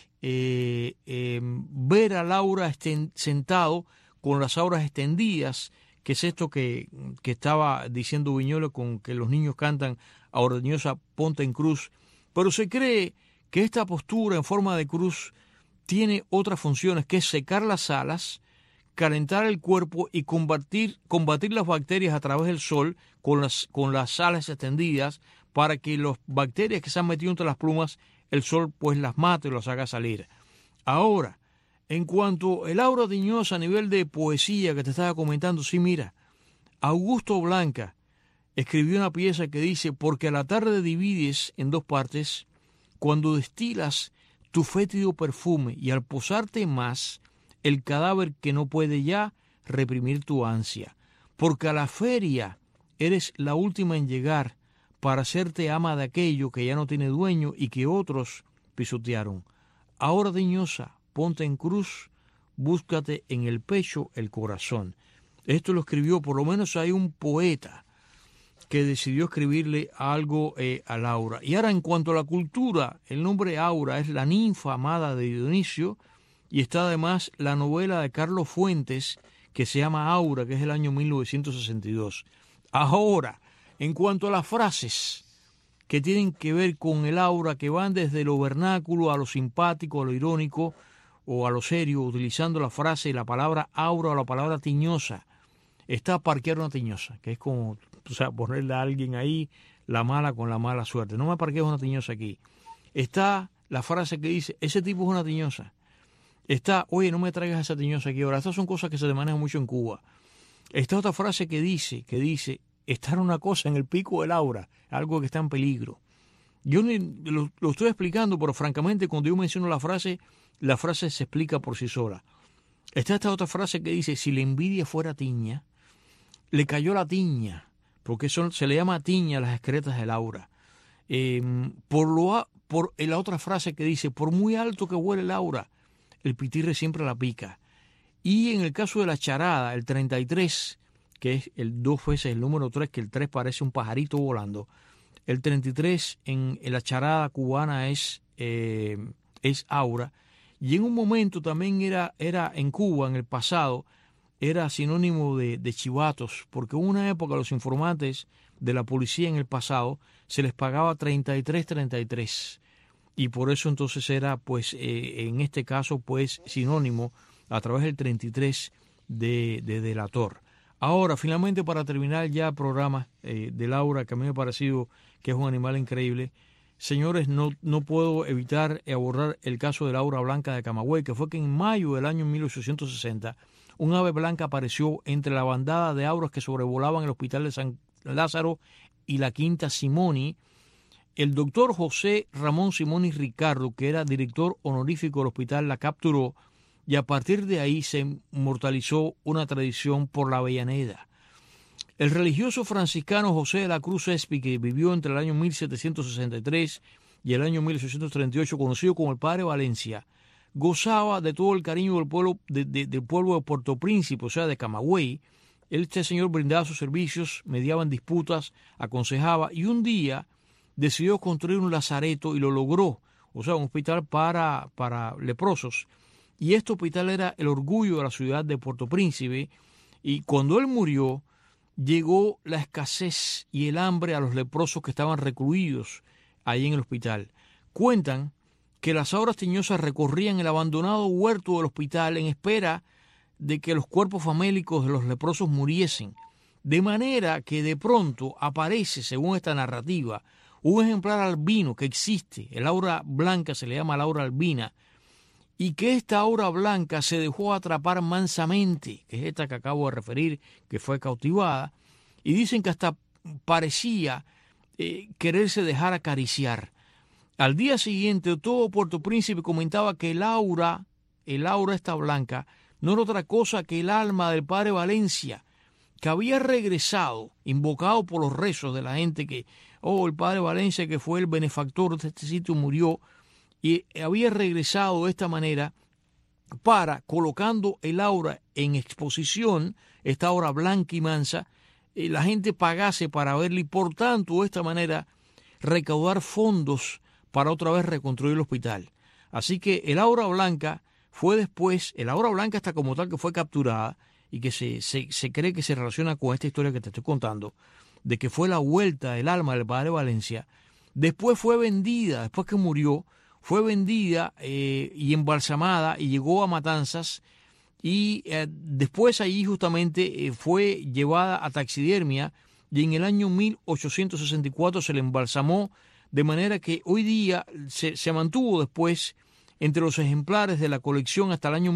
ver al aura sentado con las auras extendidas, que es esto que estaba diciendo Viñolo con que los niños cantan Aura Diñosa, ponte en cruz. Pero se cree que esta postura en forma de cruz tiene otras funciones, que es secar las alas, calentar el cuerpo y combatir las bacterias a través del sol con las alas extendidas, para que las bacterias que se han metido entre las plumas, el sol pues las mate y las haga salir. Ahora, en cuanto al aura diñosa a nivel de poesía que te estaba comentando, sí, mira, Augusto Blanca escribió una pieza que dice: porque a la tarde divides en dos partes, cuando destilas tu fétido perfume, y al posarte más, el cadáver que no puede ya reprimir tu ansia. Porque a la feria eres la última en llegar, para hacerte ama de aquello que ya no tiene dueño y que otros pisotearon. Ahora, diñosa, ponte en cruz, búscate en el pecho el corazón. Esto lo escribió, por lo menos hay un poeta que decidió escribirle algo a Laura. Y ahora, en cuanto a la cultura, el nombre Aura es la ninfa amada de Dionisio, y está además la novela de Carlos Fuentes que se llama Aura, que es del año 1962. Ahora, en cuanto a las frases que tienen que ver con el aura, que van desde lo vernáculo a lo simpático, a lo irónico o a lo serio, utilizando la frase y la palabra aura o la palabra tiñosa, está parquear una tiñosa, que es como, o sea, ponerle a alguien ahí la mala con la mala suerte. No me parquees una tiñosa aquí. Está la frase que dice: ese tipo es una tiñosa. Está: oye, no me traigas esa tiñosa aquí ahora. Estas son cosas que se manejan mucho en Cuba. Está otra frase que dice, estar una cosa en el pico del aura, algo que está en peligro. Yo lo estoy explicando, pero francamente cuando yo menciono la frase se explica por sí sola. Está esta otra frase que dice: si la envidia fuera tiña, le cayó la tiña, porque se le llama tiña a las excretas del aura. Por la otra frase que dice: por muy alto que huele el aura, el pitirre siempre la pica. Y en el caso de la charada, el 33, que es el 2 veces el número 3, que el 3 parece un pajarito volando, el 33 en la charada cubana es aura. Y en un momento también era en Cuba, en el pasado, era sinónimo de chivatos, porque en una época los informantes de la policía en el pasado se les pagaba 33. Y por eso entonces era, pues, en este caso, pues, sinónimo a través del 33 de delator. Ahora, finalmente, para terminar ya el programa de Laura, que a mí me ha parecido que es un animal increíble, señores, no puedo evitar abordar el caso de Laura Blanca de Camagüey, que fue que en mayo del año 1860 un ave blanca apareció entre la bandada de auras que sobrevolaban el hospital de San Lázaro y la Quinta Simoni. El doctor José Ramón Simoni Ricardo, que era director honorífico del hospital, la capturó, y a partir de ahí se inmortalizó una tradición por la Avellaneda. El religioso franciscano José de la Cruz Espi, que vivió entre el año 1763 y el año 1838, conocido como el Padre Valencia, gozaba de todo el cariño del pueblo de Puerto Príncipe, o sea, de Camagüey. Este señor brindaba sus servicios, mediaba en disputas, aconsejaba, y un día decidió construir un lazareto y lo logró, o sea, un hospital para leprosos. Y este hospital era el orgullo de la ciudad de Puerto Príncipe, y cuando él murió, llegó la escasez y el hambre a los leprosos que estaban recluidos ahí en el hospital. Cuentan que las auras tiñosas recorrían el abandonado huerto del hospital en espera de que los cuerpos famélicos de los leprosos muriesen, de manera que de pronto aparece, según esta narrativa, un ejemplar albino que existe, el aura blanca se le llama la aura albina, y que esta aura blanca se dejó atrapar mansamente, que es esta que acabo de referir, que fue cautivada, y dicen que hasta parecía quererse dejar acariciar. Al día siguiente, todo Puerto Príncipe comentaba que el aura esta blanca, no era otra cosa que el alma del padre Valencia, que había regresado, invocado por los rezos de la gente que, el padre Valencia, que fue el benefactor de este sitio, murió, y había regresado de esta manera para, colocando el aura en exposición, esta aura blanca y mansa, la gente pagase para verla y, por tanto, de esta manera, recaudar fondos para otra vez reconstruir el hospital. Así que el aura blanca fue después, el aura blanca hasta como tal que fue capturada y que se cree que se relaciona con esta historia que te estoy contando, de que fue la vuelta del alma del padre Valencia, después fue vendida, después que murió, fue vendida y embalsamada y llegó a Matanzas y después allí justamente fue llevada a taxidermia y en el año 1864 se le embalsamó, de manera que hoy día se mantuvo después entre los ejemplares de la colección hasta el año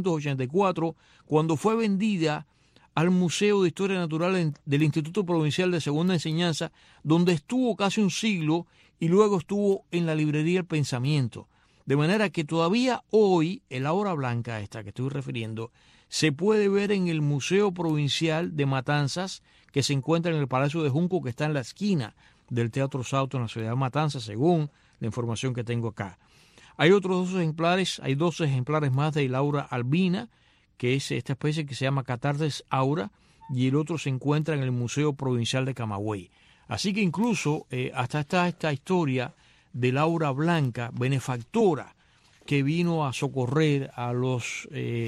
1884, cuando fue vendida al Museo de Historia Natural del Instituto Provincial de Segunda Enseñanza, donde estuvo casi un siglo y luego estuvo en la librería El Pensamiento. De manera que todavía hoy el aura blanca esta que estoy refiriendo se puede ver en el Museo Provincial de Matanzas, que se encuentra en el Palacio de Junco, que está en la esquina del Teatro Sauto en la ciudad de Matanzas, según la información que tengo acá. Hay otros dos ejemplares más de la aura albina, que es esta especie que se llama Catartes aura, y el otro se encuentra en el Museo Provincial de Camagüey. Así que incluso hasta está esta historia de la aura blanca, benefactora, que vino a socorrer a los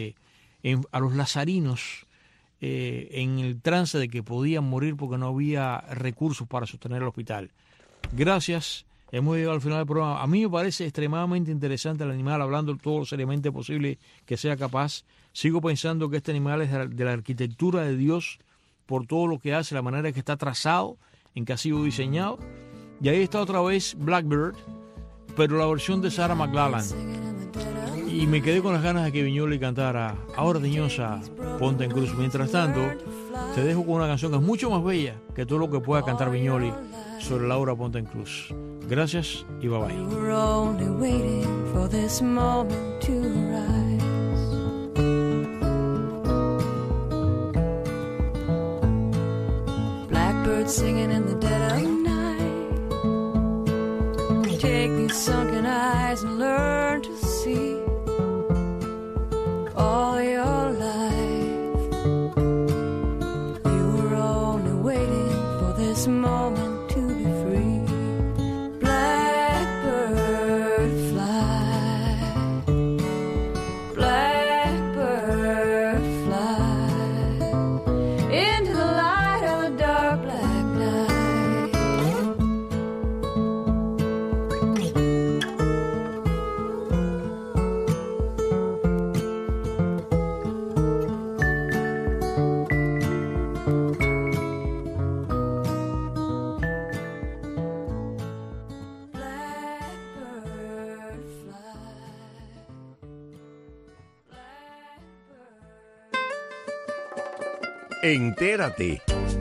lazarinos en el trance de que podían morir porque no había recursos para sostener el hospital. Gracias. Hemos llegado al final del programa. A mí me parece extremadamente interesante el animal, hablando todo lo seriamente posible que sea capaz. Sigo pensando que este animal es de la arquitectura de Dios por todo lo que hace, la manera que está trazado, en que ha sido diseñado. Y ahí está otra vez Blackbird, pero la versión de Sarah McLachlan. Y me quedé con las ganas de que Viñoly cantara Ahora Tiñosa, Ponte en Cruz. Mientras tanto, te dejo con una canción que es mucho más bella que todo lo que pueda cantar Viñoly sobre la aura Ponte en Cruz. Gracias y bye bye. We were only waiting for this moment to rise. Blackbirds singing in the dead of night. Take these sunken eyes and learn to see all your life. You were only waiting for this moment. Entérate.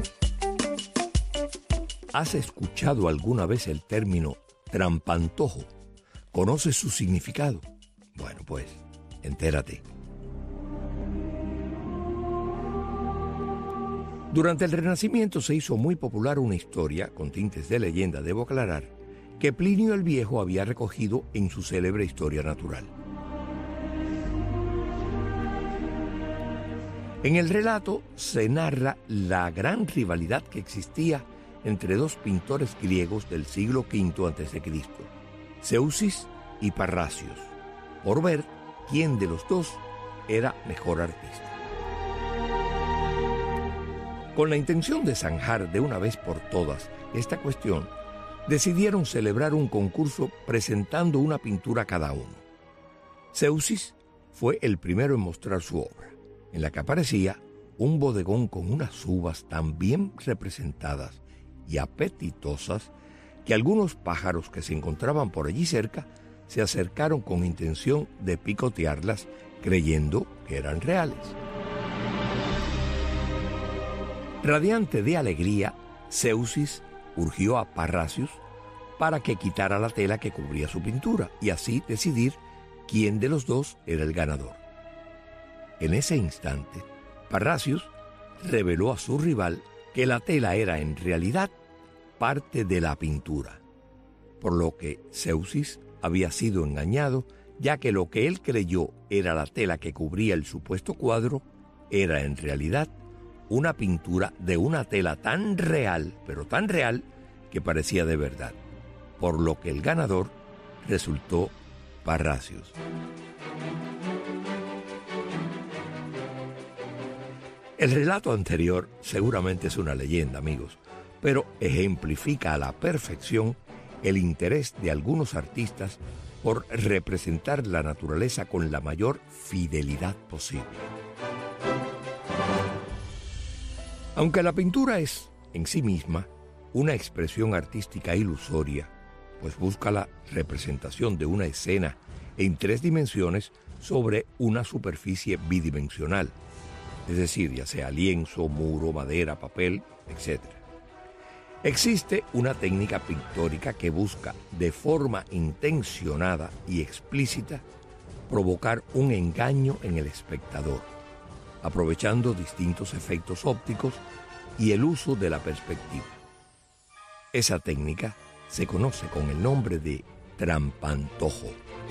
¿Has escuchado alguna vez el término trampantojo? ¿Conoces su significado? Bueno, pues, entérate. Durante el Renacimiento se hizo muy popular una historia, con tintes de leyenda debo aclarar, que Plinio el Viejo había recogido en su célebre Historia Natural. En el relato se narra la gran rivalidad que existía entre dos pintores griegos del siglo V a.C., Zeusis y Parrhasios, por ver quién de los dos era mejor artista. Con la intención de zanjar de una vez por todas esta cuestión, decidieron celebrar un concurso presentando una pintura cada uno. Zeuxis fue el primero en mostrar su obra, en la que aparecía un bodegón con unas uvas tan bien representadas y apetitosas que algunos pájaros que se encontraban por allí cerca se acercaron con intención de picotearlas, creyendo que eran reales. Radiante de alegría, Zeuxis urgió a Parrhasius para que quitara la tela que cubría su pintura y así decidir quién de los dos era el ganador. En ese instante, Parrhasius reveló a su rival que la tela era en realidad parte de la pintura, por lo que Zeuxis había sido engañado, ya que lo que él creyó era la tela que cubría el supuesto cuadro era en realidad una pintura de una tela tan real, pero tan real, que parecía de verdad, por lo que el ganador resultó Parrhasius. El relato anterior seguramente es una leyenda, amigos, pero ejemplifica a la perfección el interés de algunos artistas por representar la naturaleza con la mayor fidelidad posible. Aunque la pintura es, en sí misma, una expresión artística ilusoria, pues busca la representación de una escena en 3 dimensiones sobre una superficie bidimensional, es decir, ya sea lienzo, muro, madera, papel, etc. Existe una técnica pictórica que busca, de forma intencionada y explícita, provocar un engaño en el espectador, aprovechando distintos efectos ópticos y el uso de la perspectiva. Esa técnica se conoce con el nombre de trampantojo.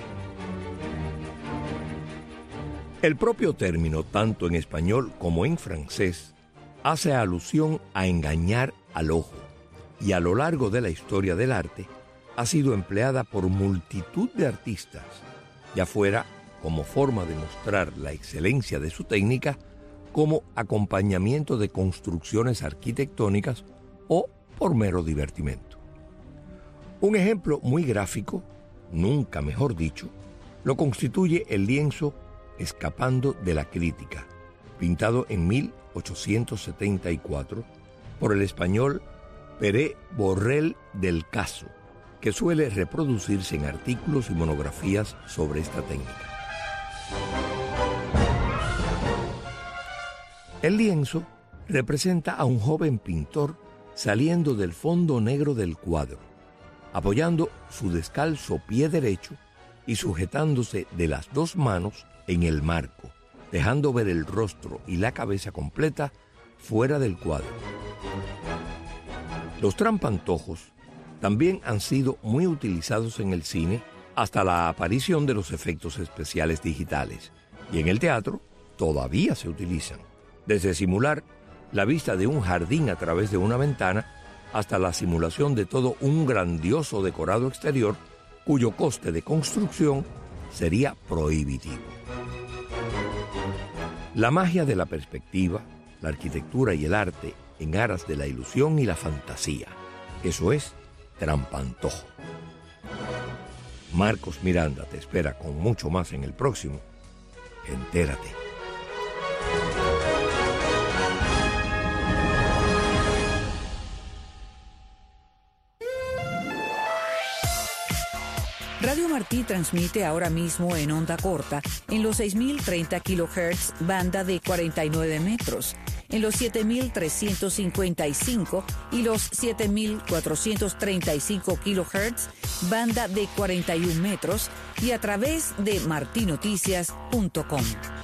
El propio término, tanto en español como en francés, hace alusión a engañar al ojo, y a lo largo de la historia del arte ha sido empleada por multitud de artistas, ya fuera como forma de mostrar la excelencia de su técnica, como acompañamiento de construcciones arquitectónicas o por mero divertimento. Un ejemplo muy gráfico, nunca mejor dicho, lo constituye el lienzo Escapando de la Crítica, pintado en 1874 por el español Pere Borrell del Caso, que suele reproducirse en artículos y monografías sobre esta técnica. El lienzo representa a un joven pintor saliendo del fondo negro del cuadro, apoyando su descalzo pie derecho y sujetándose de las 2 manos en el marco, dejando ver el rostro y la cabeza completa fuera del cuadro. Los trampantojos también han sido muy utilizados en el cine hasta la aparición de los efectos especiales digitales, y en el teatro todavía se utilizan, desde simular la vista de un jardín a través de una ventana hasta la simulación de todo un grandioso decorado exterior cuyo coste de construcción sería prohibitivo. La magia de la perspectiva, la arquitectura y el arte en aras de la ilusión y la fantasía. Eso es trampantojo. Marcos Miranda te espera con mucho más en el próximo. Entérate. Radio Martí transmite ahora mismo en onda corta en los 6.030 kHz, banda de 49 metros, en los 7.355 y los 7.435 kHz, banda de 41 metros, y a través de martinoticias.com.